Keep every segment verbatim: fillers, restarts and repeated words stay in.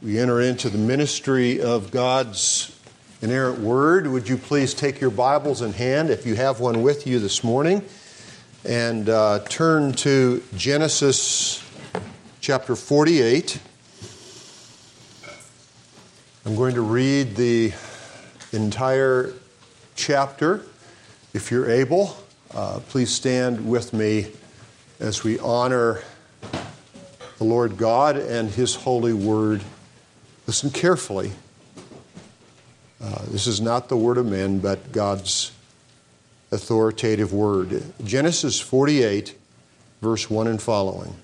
we enter into the ministry of God's inerrant word. Would you please take your Bibles in hand, if you have one with you this morning, and uh, turn to Genesis chapter forty-eight. I'm going to read the entire chapter. If you're able, uh, please stand with me as we honor the Lord God and His holy word. Listen carefully. Uh, this is not the word of men, but God's authoritative word. Genesis forty-eight, verse one and following.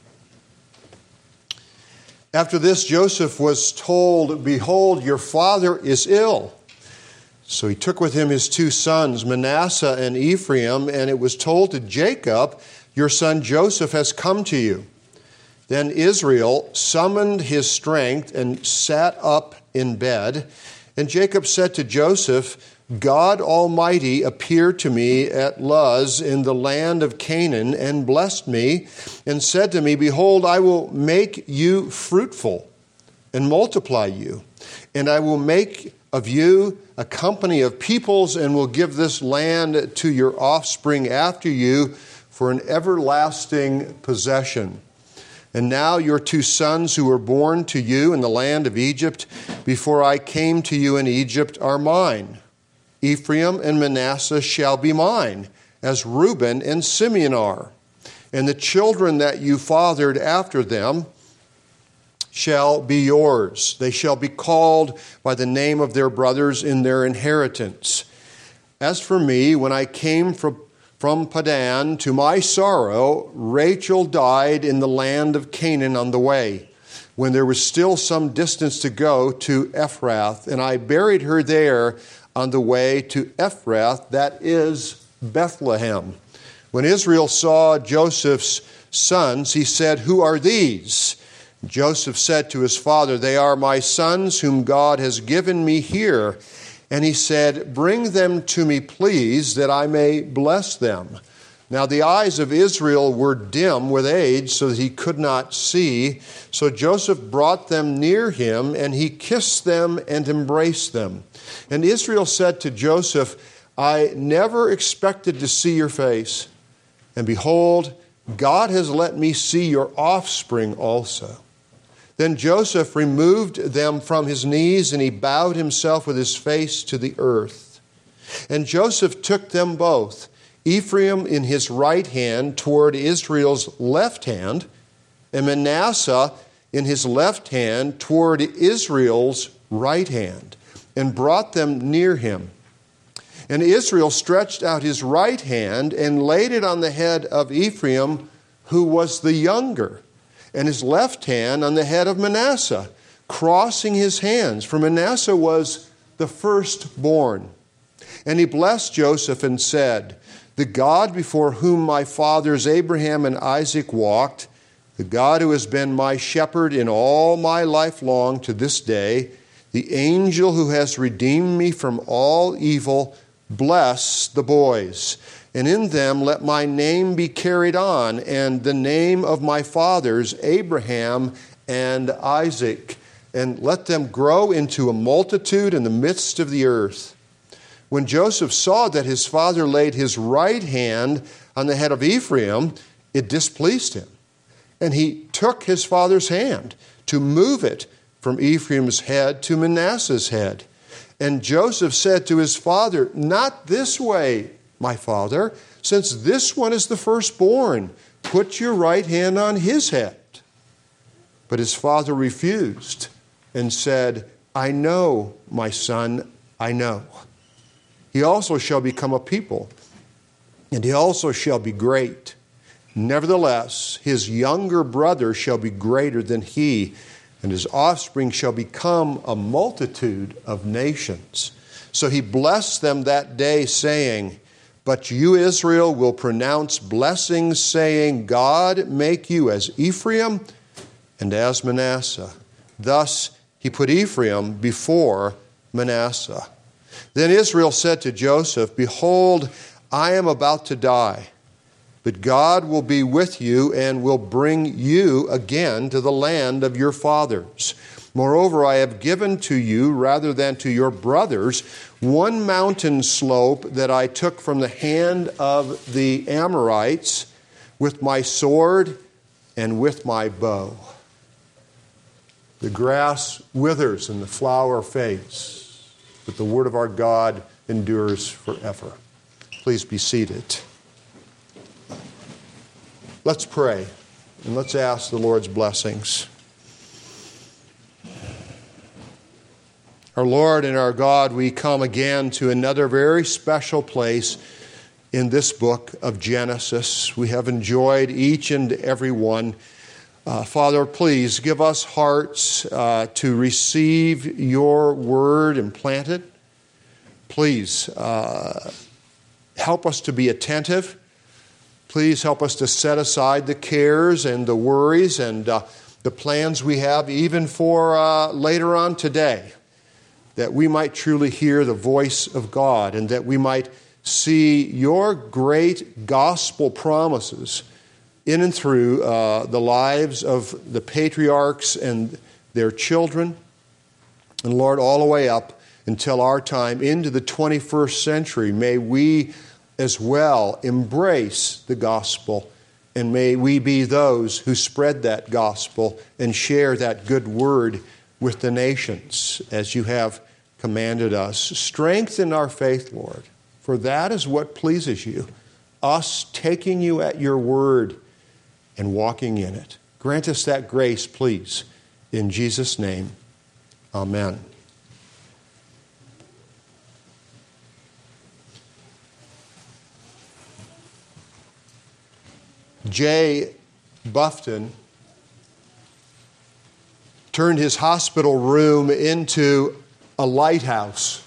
After this, Joseph was told, "Behold, your father is ill." So he took with him his two sons, Manasseh and Ephraim, and it was told to Jacob, "Your son Joseph has come to you." Then Israel summoned his strength and sat up in bed. And Jacob said to Joseph, "God Almighty appeared to me at Luz in the land of Canaan and blessed me and said to me, 'Behold, I will make you fruitful and multiply you, and I will make of you a company of peoples and will give this land to your offspring after you for an everlasting possession.' And now your two sons who were born to you in the land of Egypt before I came to you in Egypt are mine. Ephraim and Manasseh shall be mine, as Reuben and Simeon are. And the children that you fathered after them shall be yours. They shall be called by the name of their brothers in their inheritance. As for me, when I came from From Padan, to my sorrow, Rachel died in the land of Canaan on the way, when there was still some distance to go to Ephrath, and I buried her there on the way to Ephrath, that is Bethlehem. When Israel saw Joseph's sons, he said, 'Who are these?' Joseph said to his father, 'They are my sons whom God has given me here.' And he said, 'Bring them to me, please, that I may bless them.' Now the eyes of Israel were dim with age, so that he could not see. So Joseph brought them near him, and he kissed them and embraced them. And Israel said to Joseph, 'I never expected to see your face. And behold, God has let me see your offspring also.' Then Joseph removed them from his knees, and he bowed himself with his face to the earth. And Joseph took them both, Ephraim in his right hand toward Israel's left hand, and Manasseh in his left hand toward Israel's right hand, and brought them near him. And Israel stretched out his right hand and laid it on the head of Ephraim, who was the younger, and his left hand on the head of Manasseh, crossing his hands, for Manasseh was the firstborn. And he blessed Joseph and said, 'The God before whom my fathers Abraham and Isaac walked, the God who has been my shepherd in all my life long to this day, the angel who has redeemed me from all evil, bless the boys. And in them let my name be carried on, and the name of my fathers, Abraham and Isaac, and let them grow into a multitude in the midst of the earth.' When Joseph saw that his father laid his right hand on the head of Ephraim, it displeased him. And he took his father's hand to move it from Ephraim's head to Manasseh's head. And Joseph said to his father, 'Not this way, my father, since this one is the firstborn. Put your right hand on his head.' But his father refused and said, 'I know, my son, I know. He also shall become a people, and he also shall be great. Nevertheless, his younger brother shall be greater than he, and his offspring shall become a multitude of nations.' So he blessed them that day, saying, 'But you, Israel, will pronounce blessings, saying, God make you as Ephraim and as Manasseh.' Thus he put Ephraim before Manasseh. Then Israel said to Joseph, 'Behold, I am about to die, but God will be with you and will bring you again to the land of your fathers.' Moreover, I have given to you, rather than to your brothers, one mountain slope that I took from the hand of the Amorites with my sword and with my bow. The grass withers and the flower fades, but the word of our God endures forever. Please be seated. Let's pray, and let's ask the Lord's blessings. Our Lord and our God, we come again to another very special place in this book of Genesis. We have enjoyed each and every one. Uh, Father, please give us hearts uh, to receive your word and plant it. Please uh, help us to be attentive. Please help us to set aside the cares and the worries and uh, the plans we have even for uh, later on today, that we might truly hear the voice of God and that we might see your great gospel promises in and through uh, the lives of the patriarchs and their children, and Lord, all the way up until our time into the twenty-first century. May we as well embrace the gospel, and may we be those who spread that gospel and share that good word with the nations as you have commanded us. Strengthen our faith, Lord, for that is what pleases you, us taking you at your word and walking in it. Grant us that grace, please. In Jesus' name, amen. Jay Buffton turned his hospital room into a lighthouse.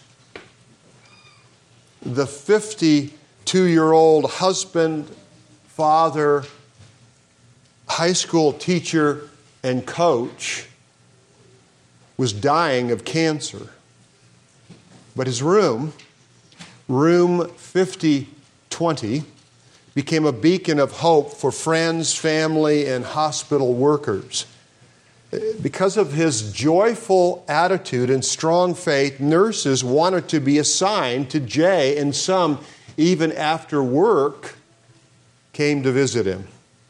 The fifty-two-year-old husband, father, high school teacher, and coach was dying of cancer. But his room, room fifty twenty, became a beacon of hope for friends, family, and hospital workers. Because of his joyful attitude and strong faith, nurses wanted to be assigned to Jay, and some, even after work, came to visit him.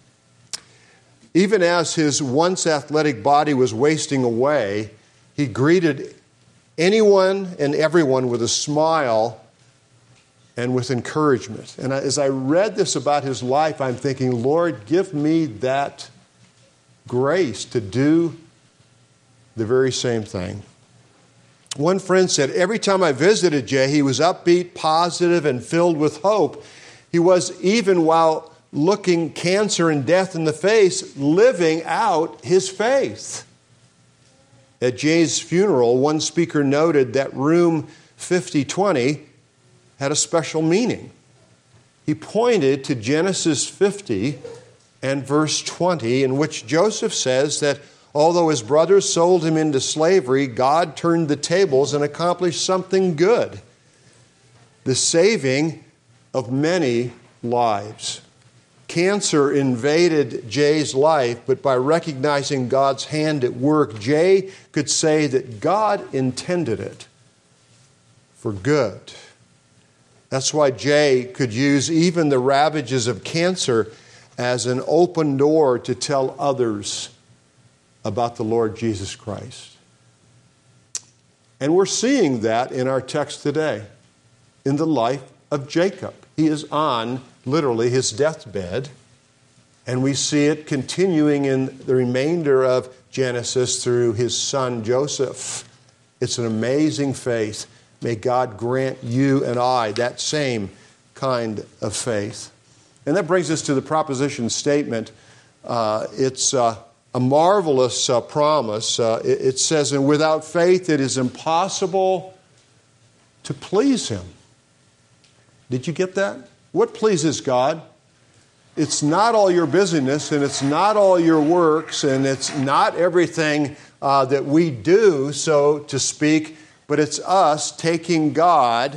Even as his once athletic body was wasting away, he greeted anyone and everyone with a smile and with encouragement. And as I read this about his life, I'm thinking, Lord, give me that grace to do the very same thing. One friend said, every time I visited Jay, he was upbeat, positive, and filled with hope. He was, even while looking cancer and death in the face, living out his faith. At Jay's funeral, one speaker noted that room fifty twenty had a special meaning. He pointed to Genesis fifty and verse twenty, in which Joseph says that although his brothers sold him into slavery, God turned the tables and accomplished something good: the saving of many lives. Cancer invaded Jay's life, but by recognizing God's hand at work, Jay could say that God intended it for good. That's why Jay could use even the ravages of cancer as an open door to tell others about the Lord Jesus Christ. And we're seeing that in our text today, in the life of Jacob. He is on, literally, his deathbed, and we see it continuing in the remainder of Genesis through his son Joseph. It's an amazing faith. May God grant you and I that same kind of faith. And that brings us to the proposition statement. Uh, it's uh, a marvelous uh, promise. Uh, it, it says, and without faith it is impossible to please him. Did you get that? What pleases God? It's not all your busyness, and it's not all your works, and it's not everything uh, that we do, so to speak, but it's us taking God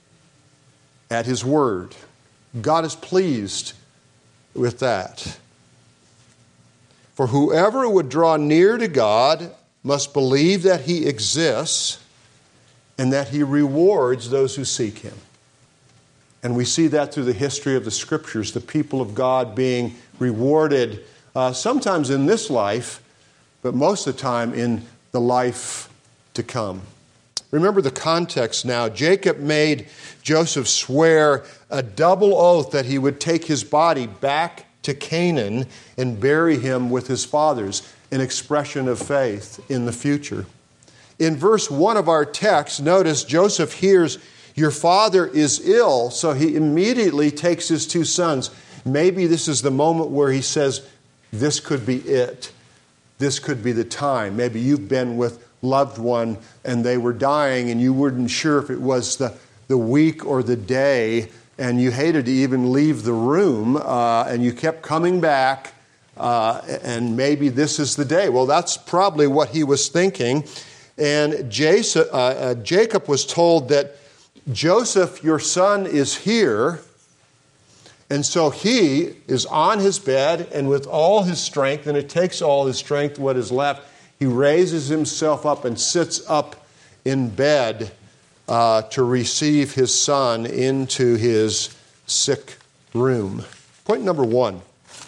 at his word. God is pleased with that. For whoever would draw near to God must believe that he exists and that he rewards those who seek him. And we see that through the history of the Scriptures, the people of God being rewarded uh, sometimes in this life, but most of the time in the life to come. Remember the context now. Jacob made Joseph swear a double oath that he would take his body back to Canaan and bury him with his fathers, an expression of faith in the future. In verse one of our text, notice Joseph hears, "Your father is ill," so he immediately takes his two sons. Maybe this is the moment where he says, this could be it. This could be the time. Maybe you've been with loved one and they were dying and you weren't sure if it was the, the week or the day, and you hated to even leave the room, uh, and you kept coming back, uh, and maybe this is the day. Well, that's probably what he was thinking. And Jason, uh, uh, Jacob was told that Joseph, your son, is here. And so he is on his bed, and with all his strength, and it takes all his strength, what is left, he raises himself up and sits up in bed uh, to receive his son into his sick room. Point number one,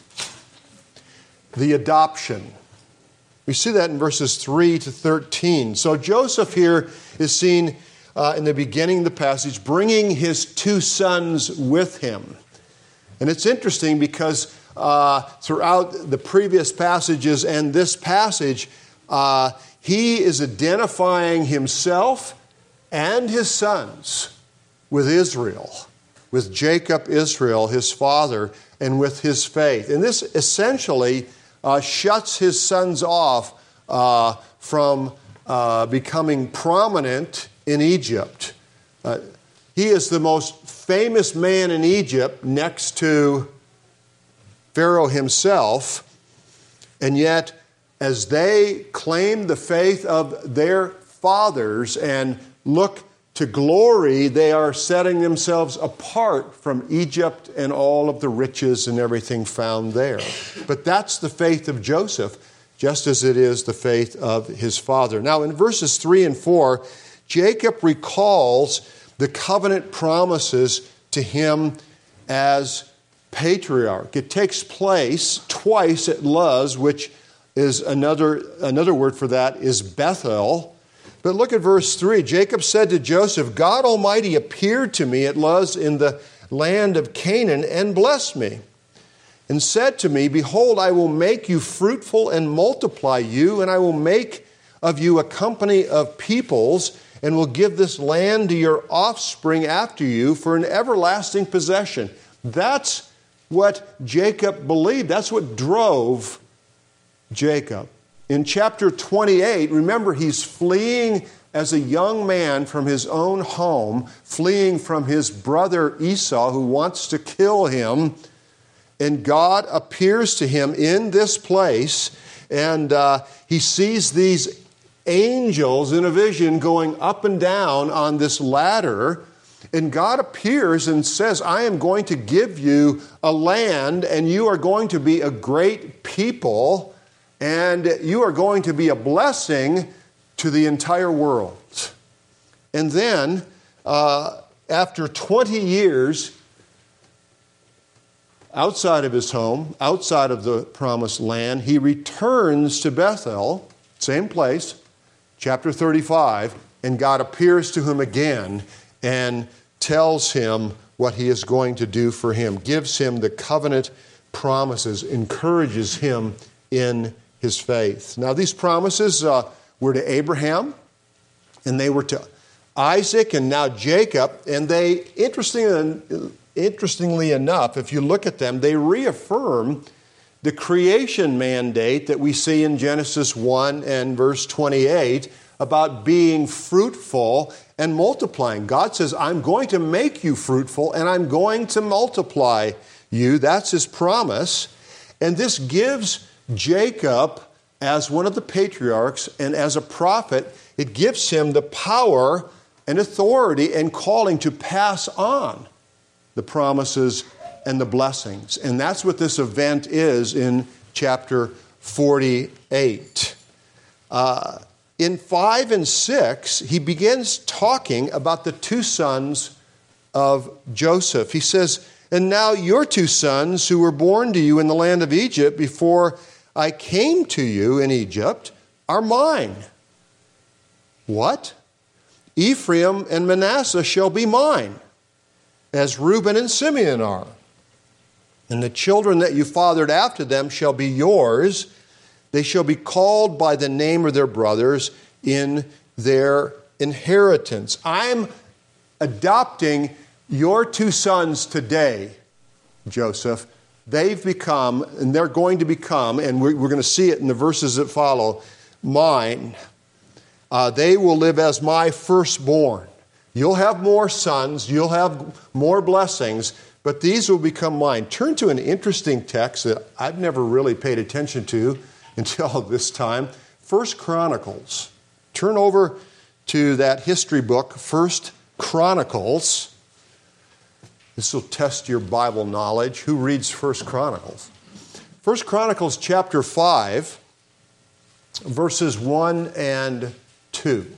the adoption. We see that in verses three to thirteen. So Joseph here is seen uh, in the beginning of the passage bringing his two sons with him. And it's interesting because uh, throughout the previous passages and this passage, uh, he is identifying himself and his sons with Israel, with Jacob, Israel, his father, and with his faith. And this essentially uh, shuts his sons off uh, from uh, becoming prominent in Egypt. Uh, he is the most famous man in Egypt next to Pharaoh himself, and yet as they claim the faith of their fathers and look to glory, they are setting themselves apart from Egypt and all of the riches and everything found there. But that's the faith of Joseph, just as it is the faith of his father. Now in verses three and four, Jacob recalls the covenant promises to him as patriarch. It takes place twice at Luz, which is another, another word for that is Bethel. But look at verse three. Jacob said to Joseph, "God Almighty appeared to me at Luz in the land of Canaan and blessed me, and said to me, Behold, I will make you fruitful and multiply you, and I will make of you a company of peoples, and will give this land to your offspring after you for an everlasting possession." That's what Jacob believed. That's what drove Jacob. In chapter twenty-eight, remember, he's fleeing as a young man from his own home, fleeing from his brother Esau who wants to kill him. And God appears to him in this place, and uh, he sees these angels in a vision going up and down on this ladder. And God appears and says, "I am going to give you a land, and you are going to be a great people, and you are going to be a blessing to the entire world." And then, uh, after twenty years, outside of his home, outside of the promised land, he returns to Bethel, same place, chapter thirty-five, and God appears to him again and tells him what he is going to do for him, gives him the covenant promises, encourages him in his faith. Now, these promises uh, were to Abraham, and they were to Isaac, and now Jacob, and they, interestingly, interestingly enough, if you look at them, they reaffirm the creation mandate that we see in Genesis one and verse twenty-eight about being fruitful and multiplying. God says, "I'm going to make you fruitful and I'm going to multiply you." That's his promise. And this gives Jacob, as one of the patriarchs and as a prophet, it gives him the power and authority and calling to pass on the promises and the blessings. And that's what this event is in chapter forty-eight. Uh, in five and six, he begins talking about the two sons of Joseph. He says, "And now your two sons who were born to you in the land of Egypt before I came to you in Egypt are mine." What? "Ephraim and Manasseh shall be mine, as Reuben and Simeon are. And the children that you fathered after them shall be yours. They shall be called by the name of their brothers in their inheritance." I'm adopting your two sons today, Joseph. They've become, and they're going to become, and we're, we're going to see it in the verses that follow, mine. Uh, they will live as my firstborn. You'll have more sons, you'll have more blessings, but these will become mine. Turn to an interesting text that I've never really paid attention to until this time. First Chronicles. Turn over to that history book, First Chronicles. This will test your Bible knowledge. Who reads First Chronicles? First Chronicles chapter five, verses one and two.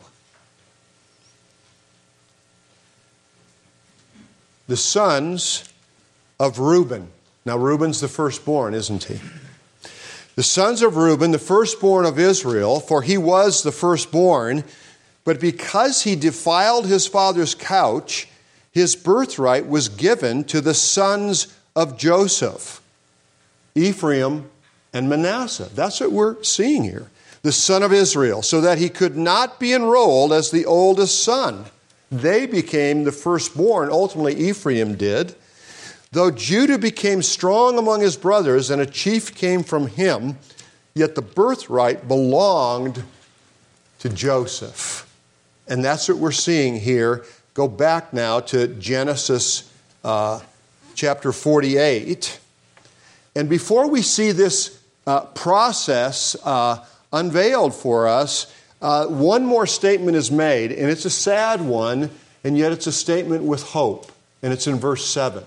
The sons of Reuben. Now, Reuben's the firstborn, isn't he? The sons of Reuben, the firstborn of Israel, for he was the firstborn, but because he defiled his father's couch, his birthright was given to the sons of Joseph, Ephraim and Manasseh. That's what we're seeing here. The son of Israel, so that he could not be enrolled as the oldest son. They became the firstborn. Ultimately, Ephraim did. Though Judah became strong among his brothers and a chief came from him, yet the birthright belonged to Joseph. And that's what we're seeing here. Go back now to Genesis uh, chapter forty-eight. And before we see this uh, process uh, unveiled for us, uh, one more statement is made, and it's a sad one, and yet it's a statement with hope. And it's in verse seven.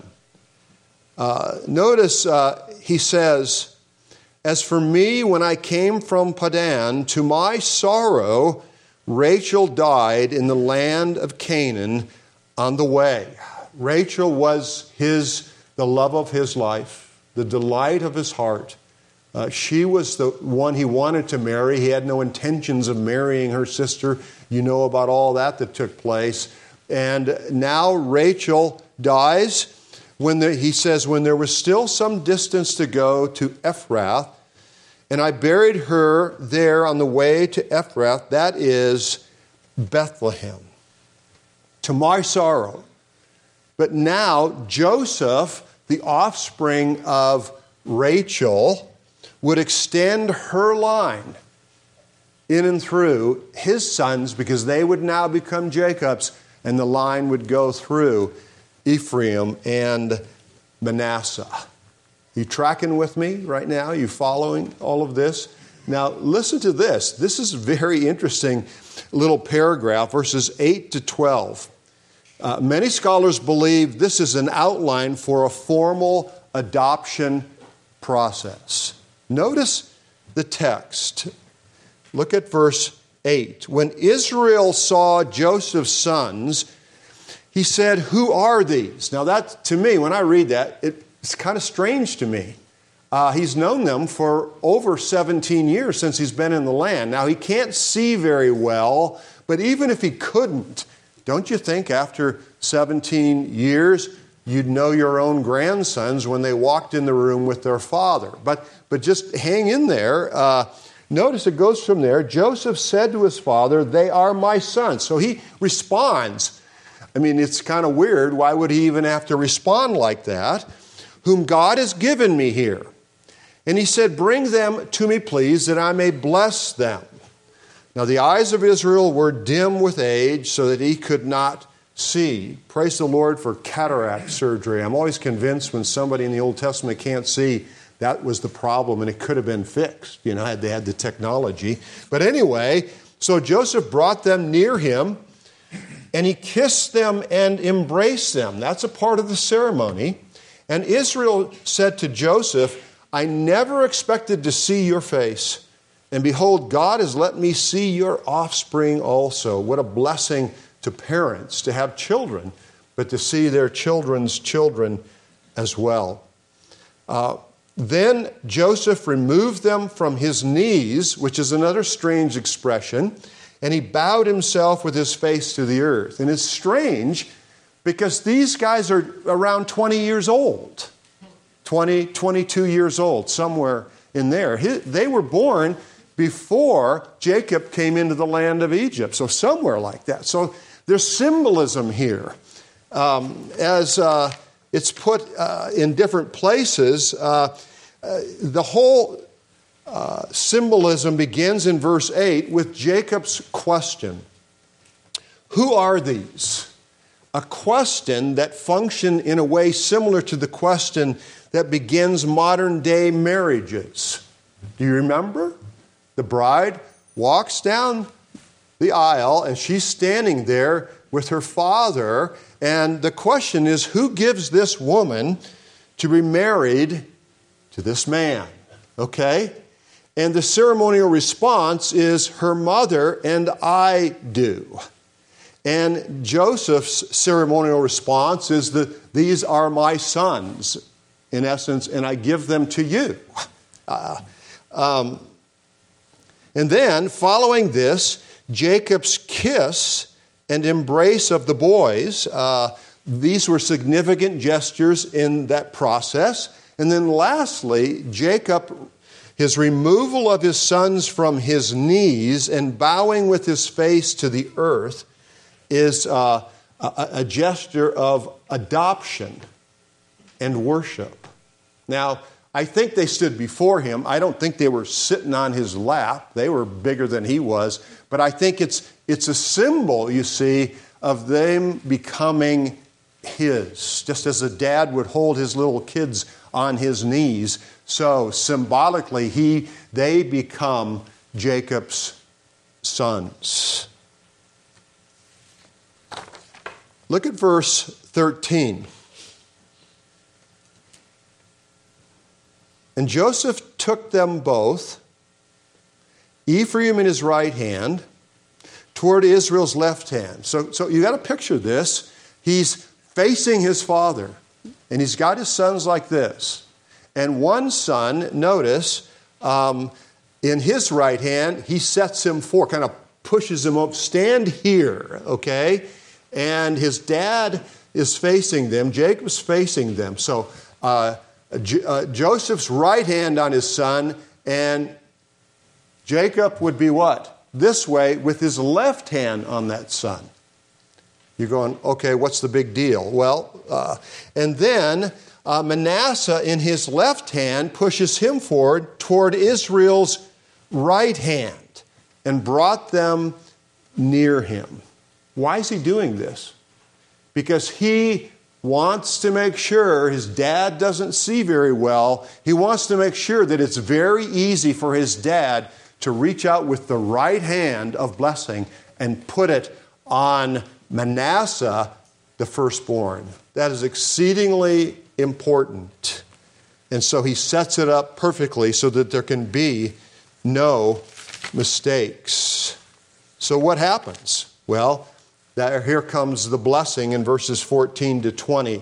Uh, notice uh, he says, "As for me, when I came from Padan, to my sorrow, Rachel died in the land of Canaan on the way." Rachel was his, the love of his life, the delight of his heart. Uh, she was the one he wanted to marry. He had no intentions of marrying her sister. You know about all that that took place. And now Rachel dies. When the, he says, "When there was still some distance to go to Ephrath, and I buried her there on the way to Ephrath," that is Bethlehem, "to my sorrow. But now Joseph, the offspring of Rachel, would extend her line in and through his sons, because they would now become Jacob's, and the line would go through Ephraim and Manasseh. You tracking with me right now? You following all of this? Now, listen to this. This is a very interesting little paragraph, verses eight to twelve. Uh, many scholars believe this is an outline for a formal adoption process. Notice the text. Look at verse eight. "When Israel saw Joseph's sons, he said, 'Who are these?'" Now that, to me, when I read that, it's kind of strange to me. Uh, he's known them for over seventeen years since he's been in the land. Now, he can't see very well, but even if he couldn't, don't you think after seventeen years, you'd know your own grandsons when they walked in the room with their father? But, but just hang in there. Uh, notice it goes from there. "Joseph said to his father, 'They are my sons.'" So he responds. I mean, it's kind of weird. Why would he even have to respond like that? "Whom God has given me here." And he said, "Bring them to me, please, that I may bless them." Now the eyes of Israel were dim with age, so that he could not see. Praise the Lord for cataract surgery. I'm always convinced when somebody in the Old Testament can't see, that was the problem, and it could have been fixed, you know, had they had the technology. But anyway, so Joseph brought them near him, and he kissed them and embraced them. That's a part of the ceremony. And Israel said to Joseph, "I never expected to see your face, And behold, God has let me see your offspring also. What a blessing to parents to have children, but to see their children's children as well. Uh, then Joseph removed them from his knees, which is another strange expression, and he bowed himself with his face to the earth. And it's strange because these guys are around twenty years old, twenty, twenty-two years old, somewhere in there. They were born before Jacob came into the land of Egypt, so somewhere like that. So there's symbolism here. Um, as uh, it's put uh, in different places, uh, uh, the whole uh, symbolism begins in verse eight with Jacob's question. Who are these? A question that functions in a way similar to the question that begins modern day marriages. Do you remember? The bride walks down the aisle and she's standing there with her father, and the question is, who gives this woman to be married to this man? Okay? And the ceremonial response is, her mother and I do. And Joseph's ceremonial response is that these are my sons, in essence, and I give them to you. Uh, um, and then, following this, Jacob's kiss and embrace of the boys. Uh, these were significant gestures in that process. And then lastly, Jacob, his removal of his sons from his knees and bowing with his face to the earth is uh, a, a gesture of adoption and worship. Now, I think they stood before him. I don't think they were sitting on his lap. They were bigger than he was. But I think it's it's a symbol, you see, of them becoming his. Just as a dad would hold his little kids on his knees, so symbolically he they become Jacob's sons. Look at verse thirteen. And Joseph took them both, Ephraim in his right hand, toward Israel's left hand. So, so you got to picture this. He's facing his father, and he's got his sons like this. And one son, notice, um, in his right hand, he sets him forward, kind of pushes him up, stand here, okay? And his dad is facing them. Jacob's facing them. So uh, J- uh, Joseph's right hand on his son, and Jacob would be what? This way with his left hand on that son. You're going, okay, what's the big deal? Well, uh, and then uh, Manasseh in his left hand pushes him forward toward Israel's right hand and brought them near him. Why is he doing this? Because he wants to make sure his dad doesn't see very well. He wants to make sure that it's very easy for his dad to reach out with the right hand of blessing and put it on Manasseh, the firstborn. That is exceedingly important. And so he sets it up perfectly so that there can be no mistakes. So what happens? Well, That, here comes the blessing in verses fourteen to twenty.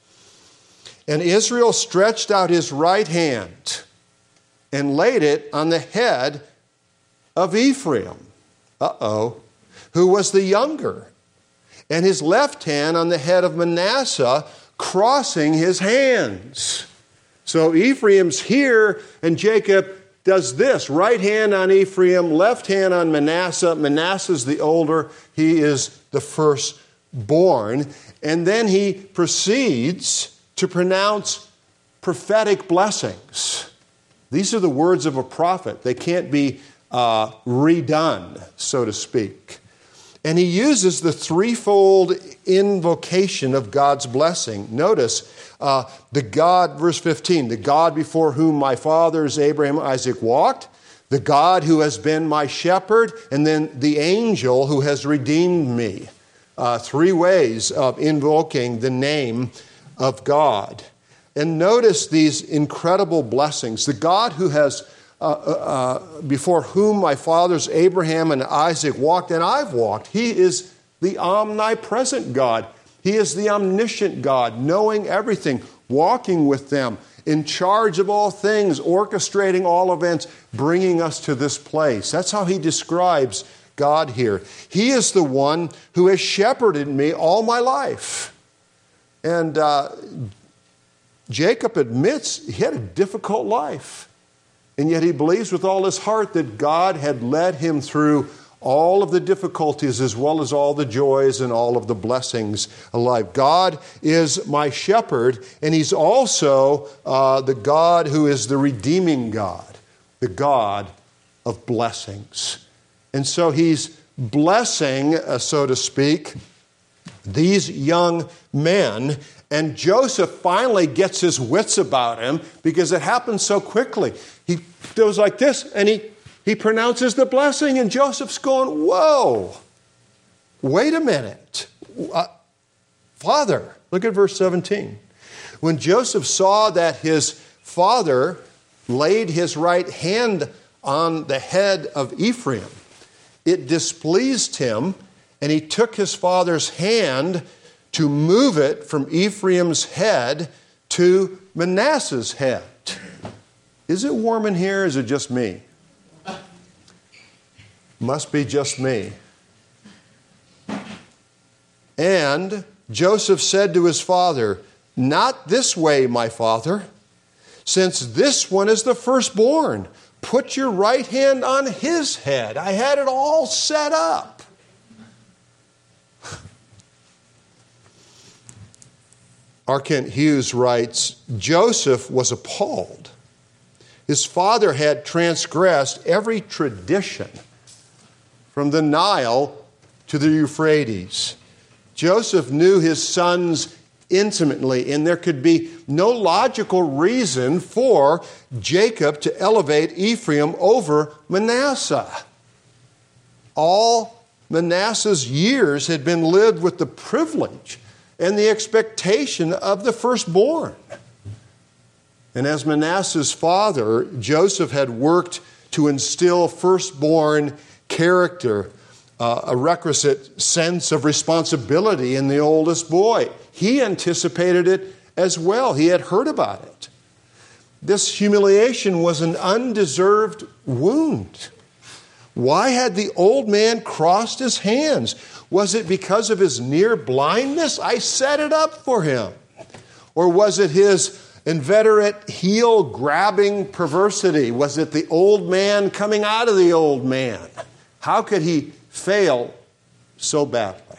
And Israel stretched out his right hand and laid it on the head of Ephraim, uh-oh, who was the younger, and his left hand on the head of Manasseh, crossing his hands. So Ephraim's here, and Jacob does this, right hand on Ephraim, left hand on Manasseh. Manasseh's the older, he is the firstborn. And then he proceeds to pronounce prophetic blessings. These are the words of a prophet. They can't be uh, redone, so to speak. And he uses the threefold invocation of God's blessing. Notice, uh, the God, verse fifteen, the God before whom my fathers Abraham and Isaac walked, the God who has been my shepherd, and then the angel who has redeemed me. Uh, three ways of invoking the name of God. And notice these incredible blessings. The God who has uh, uh, before whom my fathers Abraham and Isaac walked, and I've walked. He is the omnipresent God. He is the omniscient God, knowing everything, walking with them, in charge of all things, orchestrating all events, bringing us to this place. That's how he describes God here. He is the one who has shepherded me all my life. And uh, Jacob admits he had a difficult life. And yet he believes with all his heart that God had led him through all of the difficulties as well as all the joys and all of the blessings of life. God is my shepherd, and he's also uh, the God who is the redeeming God, the God of blessings. And so he's blessing, uh, so to speak, these young men. And Joseph finally gets his wits about him because it happens so quickly. He goes like this, and he, he pronounces the blessing, and Joseph's going, whoa, wait a minute. Uh, Father, look at verse seventeen. When Joseph saw that his father laid his right hand on the head of Ephraim, it displeased him, and he took his father's hand to move it from Ephraim's head to Manasseh's head. Is it warm in here? Is it just me? Must be just me. And Joseph said to his father, "Not this way, my father. Since this one is the firstborn, put your right hand on his head. I had it all set up." R. Kent Hughes writes, Joseph was appalled. His father had transgressed every tradition from the Nile to the Euphrates. Joseph knew his sons intimately, and there could be no logical reason for Jacob to elevate Ephraim over Manasseh. All Manasseh's years had been lived with the privilege and the expectation of the firstborn. And as Manasseh's father, Joseph had worked to instill firstborn character, uh, a requisite sense of responsibility in the oldest boy. He anticipated it as well. He had heard about it. This humiliation was an undeserved wound. Why had the old man crossed his hands? Was it because of his near blindness? I set it up for him. Or was it his inveterate heel-grabbing perversity? Was it the old man coming out of the old man? How could he fail so badly?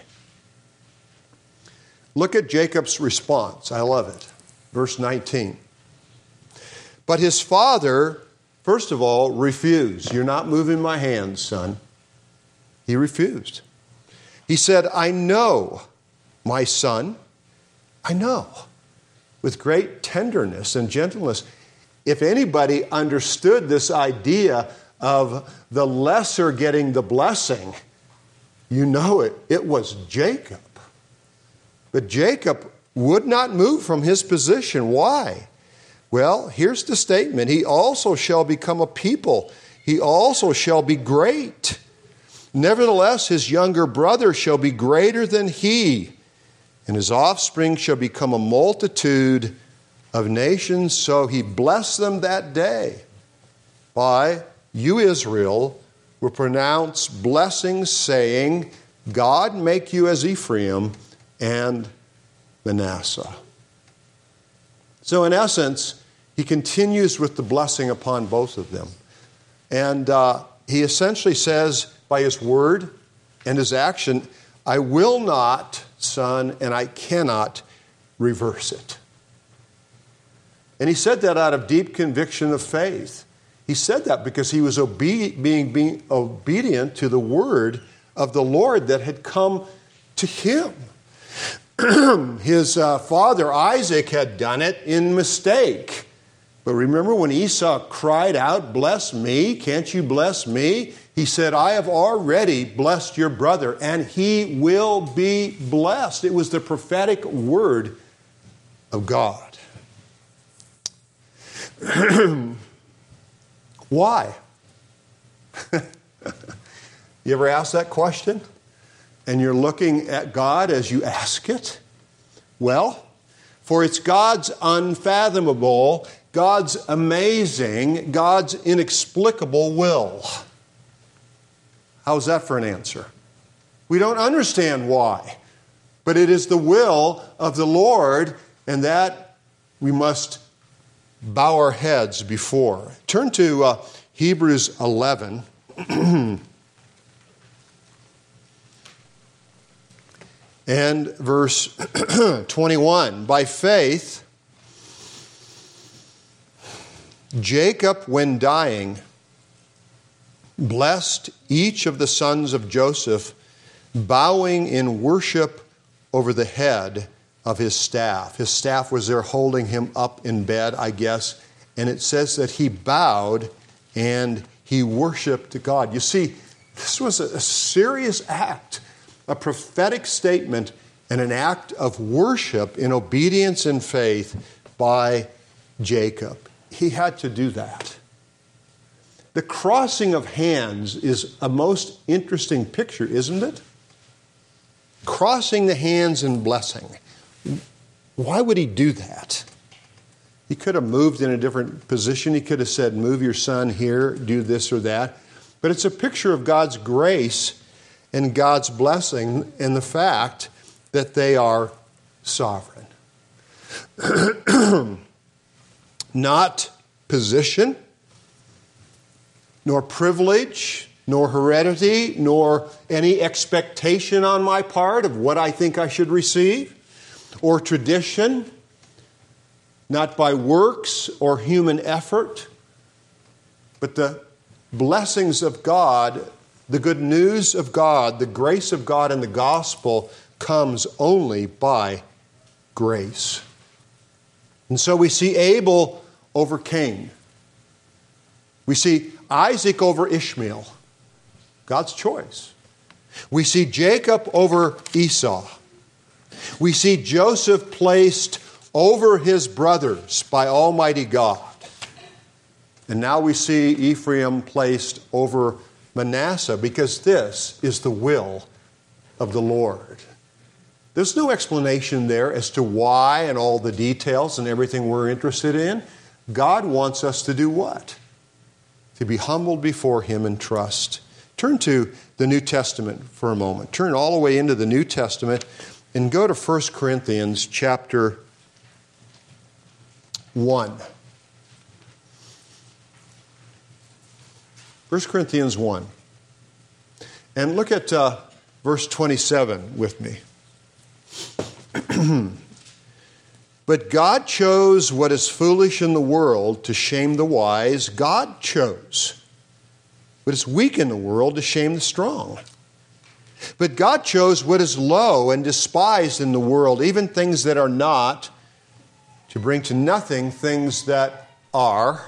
Look at Jacob's response. I love it. Verse nineteen. But his father, first of all, refused. You're not moving my hands, son. He refused. He said, I know, my son, I know, with great tenderness and gentleness. If anybody understood this idea of the lesser getting the blessing, you know it, it was Jacob. But Jacob would not move from his position. Why? Well, here's the statement. He also shall become a people. He also shall be great. Nevertheless, his younger brother shall be greater than he, and his offspring shall become a multitude of nations. So he blessed them that day by, you Israel, will pronounce blessings, saying, God make you as Ephraim and Manasseh. So in essence, he continues with the blessing upon both of them. And uh, he essentially says, by his word and his action, I will not, son, and I cannot reverse it. And he said that out of deep conviction of faith. He said that because he was obe- being, being obedient to the word of the Lord that had come to him. His uh, father Isaac had done it in mistake. But remember when Esau cried out, bless me, can't you bless me? He said, I have already blessed your brother, and he will be blessed. It was the prophetic word of God. Why? You ever ask that question? And you're looking at God as you ask it? Well, for it's God's unfathomable, God's amazing, God's inexplicable will. How's that for an answer? We don't understand why, but it is the will of the Lord, and that we must bow our heads before. Turn to uh, Hebrews eleven. And verse twenty-one. By faith, Jacob, when dying, blessed each of the sons of Joseph, bowing in worship over the head of his staff. His staff was there holding him up in bed, I guess. And it says that he bowed and he worshiped God. You see, this was a serious act, a prophetic statement, and an act of worship in obedience and faith by Jacob. He had to do that. The crossing of hands is a most interesting picture, isn't it? Crossing the hands in blessing. Why would he do that? He could have moved in a different position. He could have said, move your son here, do this or that. But it's a picture of God's grace and God's blessing and the fact that they are sovereign. Not position, nor privilege, nor heredity, nor any expectation on my part of what I think I should receive, or tradition, not by works or human effort, but the blessings of God, the good news of God, the grace of God in the gospel comes only by grace. And so we see Abel over Cain. We see Isaac over Ishmael, God's choice. We see Jacob over Esau. We see Joseph placed over his brothers by Almighty God. And now we see Ephraim placed over Manasseh, because this is the will of the Lord. There's no explanation there as to why and all the details and everything we're interested in. God wants us to do what? To be humbled before Him and trust. Turn to the New Testament for a moment. Turn all the way into the New Testament and go to First Corinthians chapter one. First Corinthians one. And look at uh, verse twenty-seven with me. But God chose what is foolish in the world to shame the wise. God chose what is weak in the world to shame the strong. But God chose what is low and despised in the world, even things that are not, to bring to nothing things that are,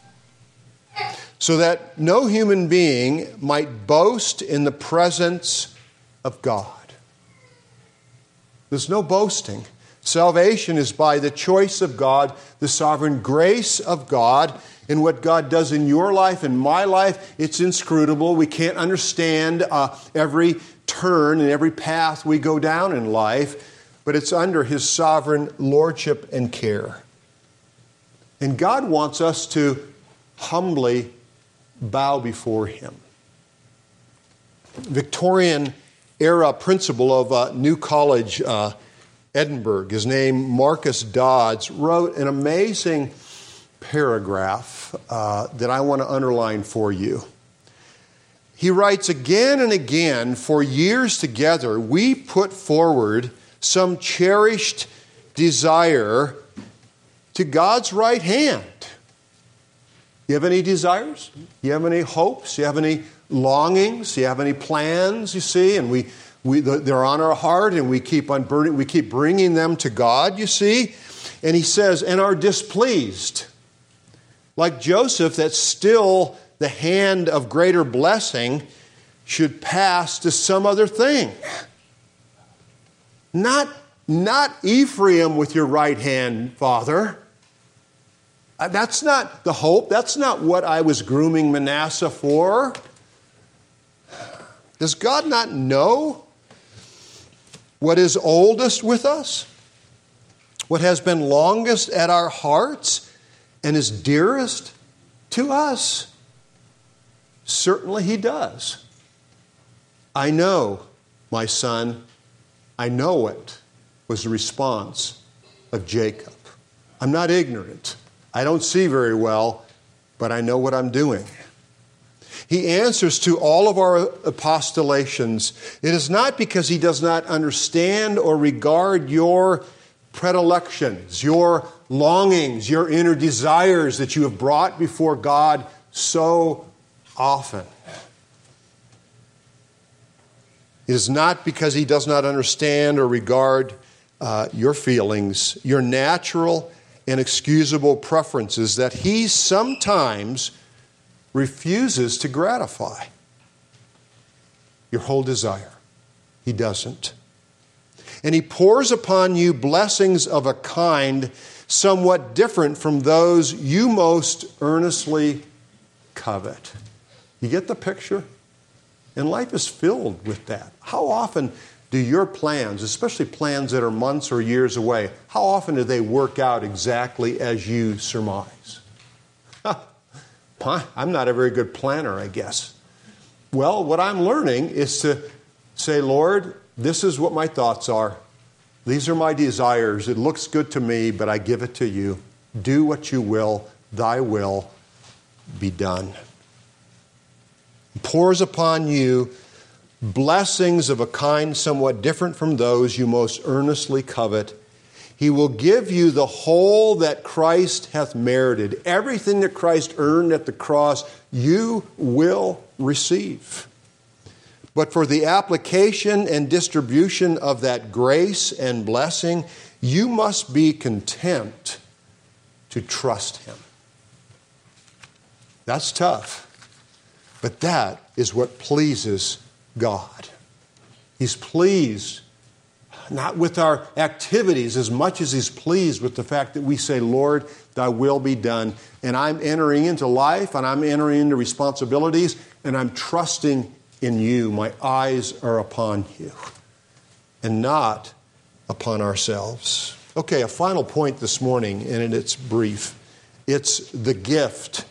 so that no human being might boast in the presence of God. There's no boasting. Salvation is by the choice of God, the sovereign grace of God, and what God does in your life and my life. It's inscrutable. We can't understand uh, every turn and every path we go down in life, but it's under His sovereign lordship and care. And God wants us to humbly bow before Him. Victorian era principal of uh, New College, uh, Edinburgh, his name Marcus Dodds, wrote an amazing paragraph uh, that I want to underline for you. He writes, again and again, for years together, we put forward some cherished desire to God's right hand. You have any desires? You have any hopes? You have any longings? You have any plans, you see? And we, we they're on our heart, and we keep on burning, we keep bringing them to God, you see? And he says, and are displeased. Like Joseph, that still the hand of greater blessing should pass to some other thing. Not, not Ephraim with your right hand, Father. That's not the hope. That's not what I was grooming Manasseh for. Does God not know what is oldest with us? What has been longest at our hearts and is dearest to us? Certainly he does. I know, my son, I know it, was the response of Jacob. I'm not ignorant. I don't see very well, but I know what I'm doing. He answers to all of our apostolations. It is not because he does not understand or regard your predilections, your longings, your inner desires that you have brought before God so often. It is not because he does not understand or regard uh, your feelings, your natural and excusable preferences that he sometimes refuses to gratify. Your whole desire. He doesn't. And he pours upon you blessings of a kind somewhat different from those you most earnestly covet. You get the picture? And life is filled with that. How often do your plans, especially plans that are months or years away, how often do they work out exactly as you surmise? I'm not a very good planner, I guess. Well, what I'm learning is to say, Lord, this is what my thoughts are. These are my desires. It looks good to me, but I give it to you. Do what you will. Thy will be done. He pours upon you blessings of a kind somewhat different from those you most earnestly covet. He will give you the whole that Christ hath merited. Everything that Christ earned at the cross, you will receive. But for the application and distribution of that grace and blessing, you must be content to trust him. That's tough. But that is what pleases God. He's pleased not with our activities as much as he's pleased with the fact that we say, Lord, thy will be done. And I'm entering into life and I'm entering into responsibilities and I'm trusting in you. My eyes are upon you and not upon ourselves. Okay, a final point this morning, and it's brief. It's the gift.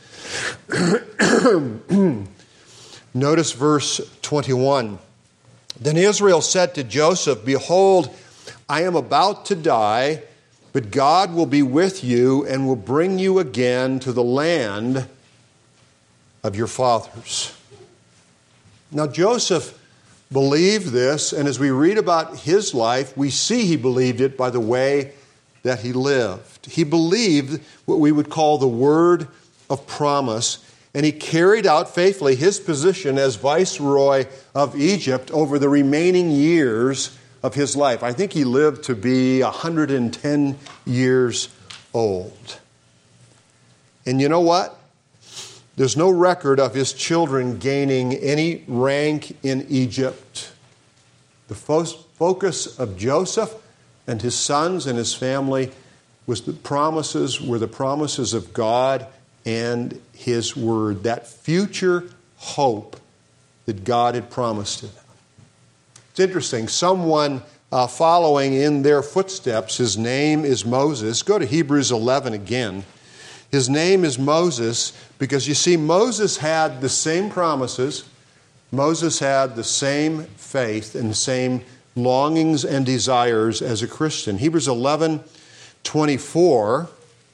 Notice verse twenty-one. Then Israel said to Joseph, behold, I am about to die, but God will be with you and will bring you again to the land of your fathers. Now Joseph believed this, and as we read about his life, we see he believed it by the way that he lived. He believed what we would call the word of promise, and he carried out faithfully his position as viceroy of Egypt over the remaining years of his life. I think he lived to be one hundred ten years old. And you know what? There's no record of his children gaining any rank in Egypt. The fo- focus of Joseph and his sons and his family was the promises, were the promises of God and his word, that future hope that God had promised to them. It's interesting. Someone uh, following in their footsteps, his name is Moses. Go to Hebrews eleven again. His name is Moses because, you see, Moses had the same promises. Moses had the same faith and the same longings and desires as a Christian. Hebrews eleven twenty-four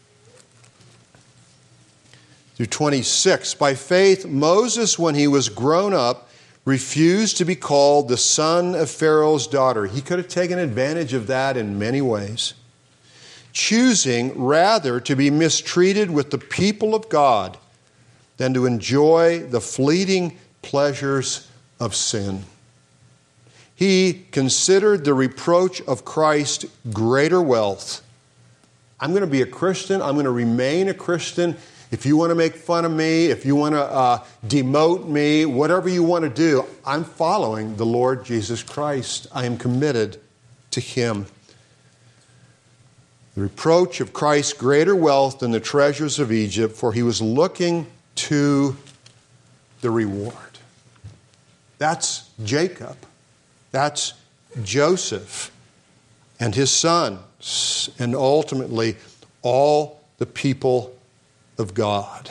through twenty-six. By faith, Moses, when he was grown up, refused to be called the son of Pharaoh's daughter. He could have taken advantage of that in many ways, choosing rather to be mistreated with the people of God than to enjoy the fleeting pleasures of sin. He considered the reproach of Christ greater wealth. I'm going to be a Christian. I'm going to remain a Christian. If you want to make fun of me, if you want to uh, demote me, whatever you want to do, I'm following the Lord Jesus Christ. I am committed to him. The reproach of Christ's greater wealth than the treasures of Egypt, for he was looking to the reward. That's Jacob. That's Joseph and his sons, and ultimately all the people of God.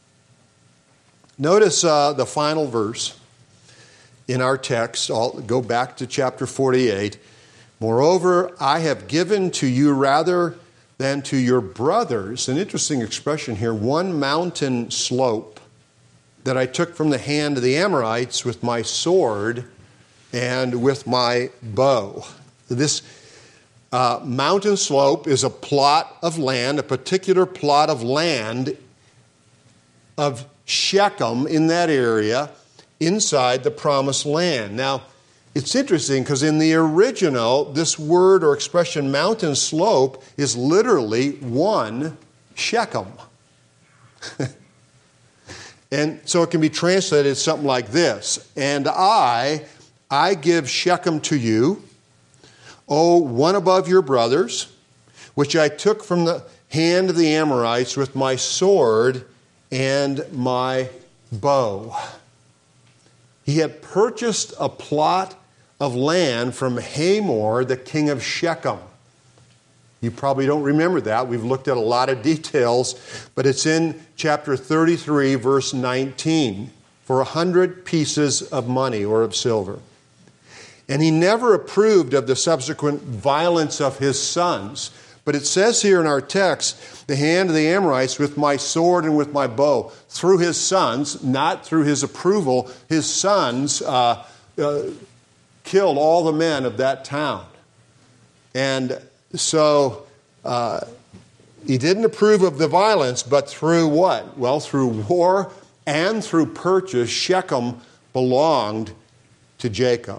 Notice uh, the final verse in our text. I'll go back to chapter forty-eight. Moreover, I have given to you rather than to your brothers, an interesting expression here, one mountain slope that I took from the hand of the Amorites with my sword and with my bow. This uh, mountain slope is a plot of land, a particular plot of land of Shechem in that area inside the promised land. Now, it's interesting because in the original, this word or expression mountain slope is literally one Shechem. And so it can be translated something like this. And I, I give Shechem to you, O one above your brothers, which I took from the hand of the Amorites with my sword and my bow. He had purchased a plot of land from Hamor, the king of Shechem. You probably don't remember that. We've looked at a lot of details, but it's in chapter thirty-three, verse nineteen, for a hundred pieces of money or of silver. And he never approved of the subsequent violence of his sons. But it says here in our text, the hand of the Amorites with my sword and with my bow. Through his sons, not through his approval, his sons uh, uh, killed all the men of that town. And so uh, he didn't approve of the violence, but through what? Well, through war and through purchase, Shechem belonged to Jacob.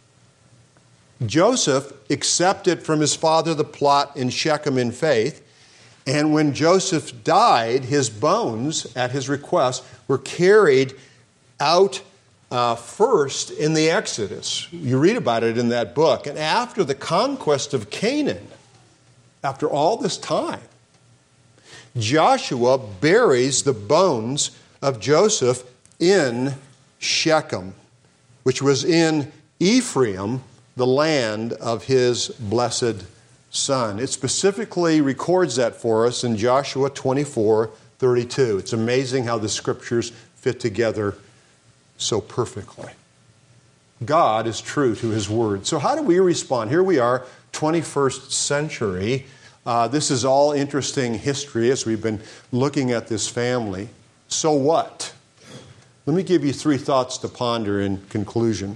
Joseph accepted from his father the plot in Shechem in faith, and when Joseph died, his bones, at his request, were carried out uh, first in the Exodus. You read about it in that book. And after the conquest of Canaan, after all this time, Joshua buries the bones of Joseph in Shechem, which was in Ephraim, the land of his blessed son. It specifically records that for us in Joshua twenty-four thirty-two. It's amazing how the scriptures fit together so perfectly. God is true to his word. So how do we respond? Here we are, twenty-first century. Uh, this is all interesting history as we've been looking at this family. So what? Let me give you three thoughts to ponder in conclusion.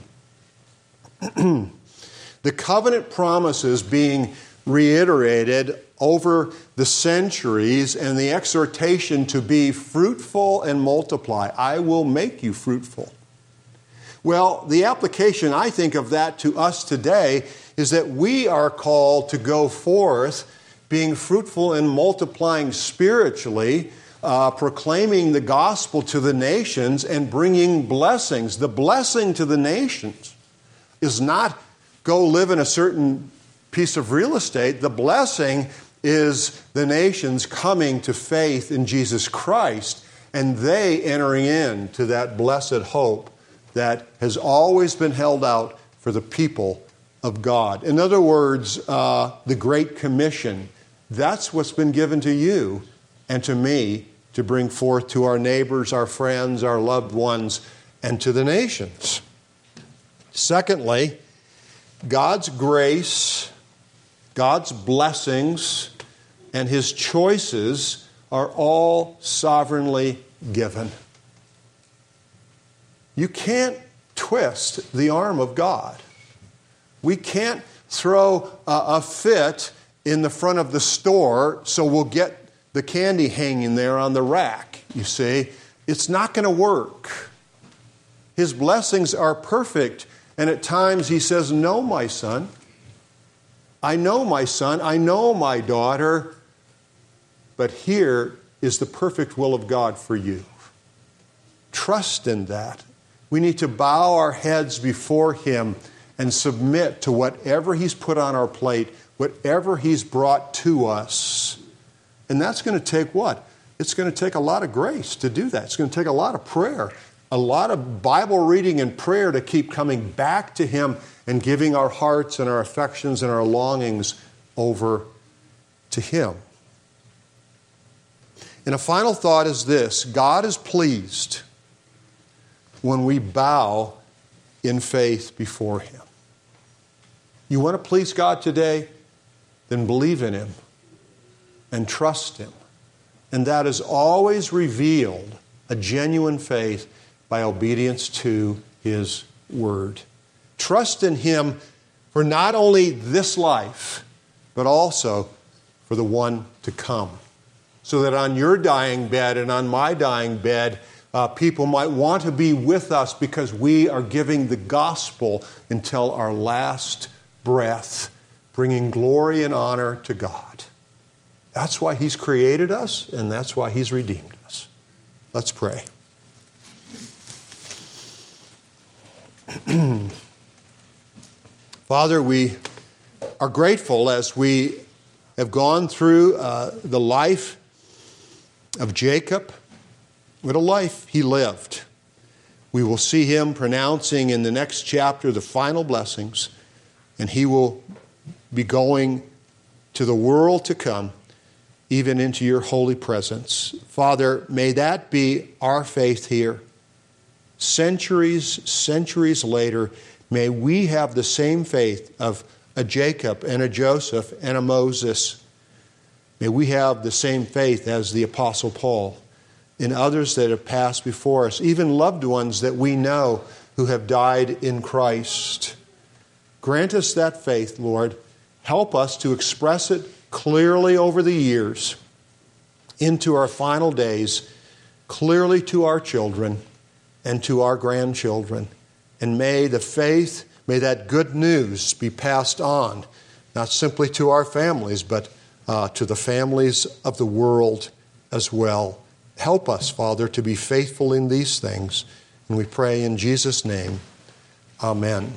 The covenant promises being reiterated over the centuries and the exhortation to be fruitful and multiply. I will make you fruitful. Well, the application, I think, of that to us today is that we are called to go forth being fruitful and multiplying spiritually, uh, proclaiming the gospel to the nations and bringing blessings. The blessing to the nations is not go live in a certain piece of real estate. The blessing is the nations coming to faith in Jesus Christ and they entering into that blessed hope that has always been held out for the people of God. In other words, uh, the Great Commission, that's what's been given to you and to me to bring forth to our neighbors, our friends, our loved ones, and to the nations. Secondly, God's grace, God's blessings, and his choices are all sovereignly given. You can't twist the arm of God. We can't throw a, a fit in the front of the store so we'll get the candy hanging there on the rack, you see. It's not going to work. His blessings are perfect. And at times he says, no, my son. I know my son. I know my daughter. But here is the perfect will of God for you. Trust in that. We need to bow our heads before him and submit to whatever He's put on our plate, whatever He's brought to us. And that's going to take what? It's going to take a lot of grace to do that. It's going to take a lot of prayer, a lot of Bible reading and prayer to keep coming back to Him and giving our hearts and our affections and our longings over to Him. And a final thought is this: God is pleased when we bow in faith before Him. You want to please God today? Then believe in Him and trust Him. And that is always revealed, a genuine faith, by obedience to His Word. Trust in Him for not only this life, but also for the one to come. So that on your dying bed and on my dying bed, uh, people might want to be with us because we are giving the gospel until our last breath, bringing glory and honor to God. That's why He's created us, and that's why He's redeemed us. Let's pray. Father, we are grateful as we have gone through uh, the life of Jacob. What a life he lived. We will see him pronouncing in the next chapter the final blessings, and he will be going to the world to come, even into your holy presence. Father, may that be our faith here. Centuries, centuries later, may we have the same faith of a Jacob and a Joseph and a Moses. May we have the same faith as the Apostle Paul and others that have passed before us, even loved ones that we know who have died in Christ. Grant us that faith, Lord. Help us to express it clearly over the years into our final days, clearly to our children and to our grandchildren. And may the faith, may that good news be passed on, not simply to our families, but uh, to the families of the world as well. Help us, Father, to be faithful in these things. And we pray in Jesus' name. Amen.